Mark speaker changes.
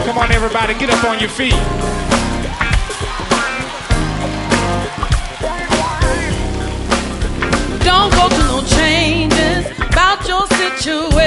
Speaker 1: Come on, everybody, get up on your feet.
Speaker 2: Don't go to no changes about your situation.